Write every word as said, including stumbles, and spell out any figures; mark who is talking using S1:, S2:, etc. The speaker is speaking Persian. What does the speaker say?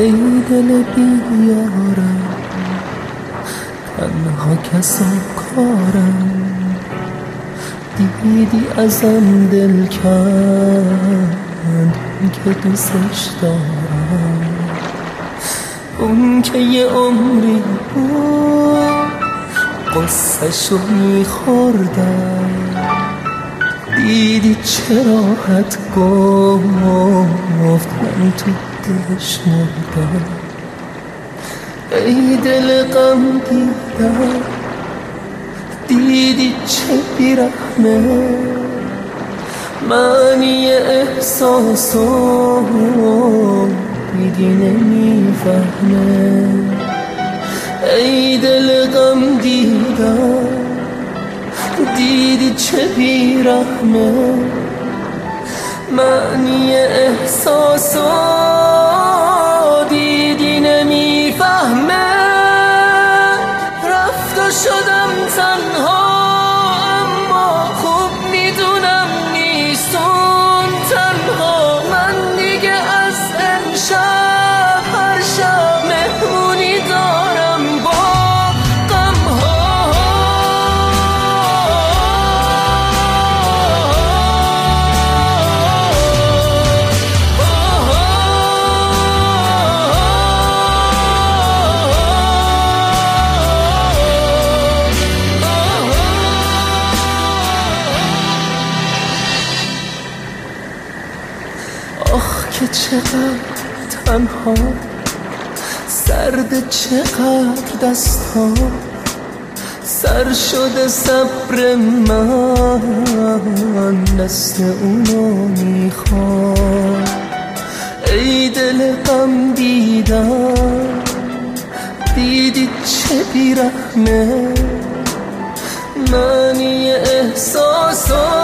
S1: ای دل بیارم، تنها کسا کارم، دیدی ازم دل کند که دوستش دارم. اون که یه عمری بود قصه‌شو میخوردم، دیدی چه راحت گفت من تو دلش مردم. ای دل غم دیدم، دیدی چه بیرحمه، معنی احساسو دیدی نمیفهمه. ای دل غم دیدم، دیدی چه بیرحمه، معنی احساسو دیدی نمیفهمه. رفت و شدم تنها، اما خوب میدونم نیستم تنها. من دیگه از امشب هر شب مهمونی دارم با غم‌ها. آخ که چقدر تنها، سرد چقدر دستها، سر شده صبر من دست اونو میخواد. ای دل غم دیدم، دیدی چه بیرحمه، معنی احساسات